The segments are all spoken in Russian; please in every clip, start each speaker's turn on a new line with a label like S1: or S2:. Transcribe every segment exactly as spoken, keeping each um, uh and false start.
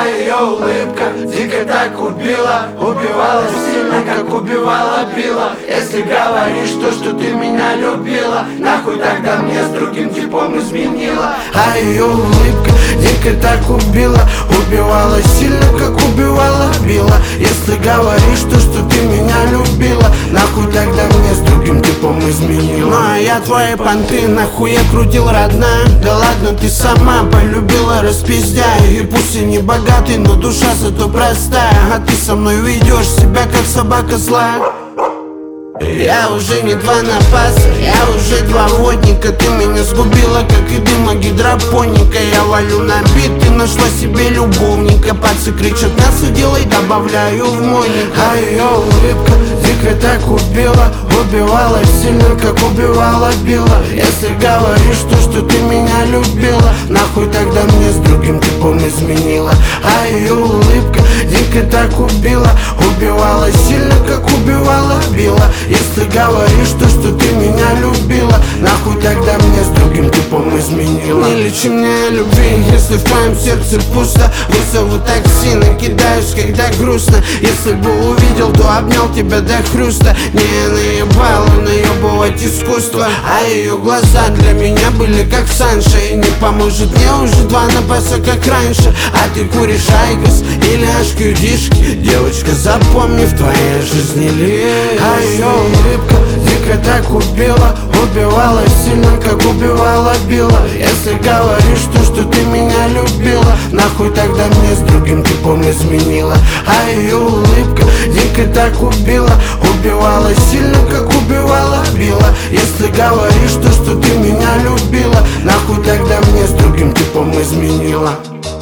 S1: А ее улыбка дико так убила, убивала сильно, как убивала била. Если говоришь то, что ты меня любила, нахуй тогда мне с другим типом изменила. А ее улыбка дико так убила, убивала сильно, как убивала била. Если говоришь то, что ты меня любила, нахуй тогда мне с другим типом изменила. Ну а я твои понты нахуй я крутил, родная. Да ладно, ты сама полюбила, распиздяй. И пусть и не богатый, но душа зато простая. А ты со мной ведешь себя как собака злая. Я уже не два напаса, я уже два водника. Ты меня сгубила, как и дыма гидропоника. Я валю на бит, ты нашла себе любовника. Пальцы кричат, мясо делай, добавляю в мойник. А ее улыбка дико так убила, убивала сильно, как убивала била. Если говоришь то, что ты меня любила, нахуй тогда мне с другим типом изменила. А ее улыбка дико так убила, убивала сильно, как убивала била. Если говоришь то, что ты меня любила, нахуй тогда мне с другим типом изменила. Не лечи мне любви, если в твоем сердце пусто. Вызову такси, накидаюсь, когда грустно. Если бы увидел, то обнял тебя до хруста. Не наебала наебывать искусство, а ее глаза для меня были как Санша. И не поможет мне уже два напаса, как раньше. А ты куришь айгос или ашкюдишки. Девочка, запомни, в твоей жизни лишь. А ее улыбка дико так убила, убивала сильно, как убивала била. Если говоришь то, что ты меня любила, нахуй тогда мне с другим типом изменила. А ее улыбка дико так убила, убивала сильно, как убивала била. Если говоришь то, что ты меня любила, нахуй тогда мне с другим типом изменила.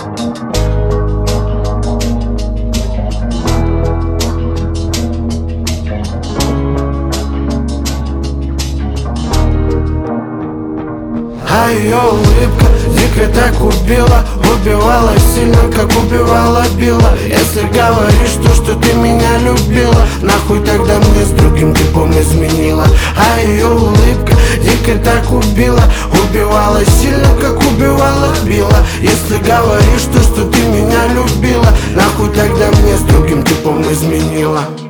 S1: А ее улыбка дико так убила, убивала сильно, как убивала била. Если говоришь то, что ты меня любила, нахуй тогда мне с другим типом изменила. А ее улыбка дико так убила, убивала сильно, как убивала била. Если говоришь то, что ты меня любила, нахуй тогда мне с другим типом изменила.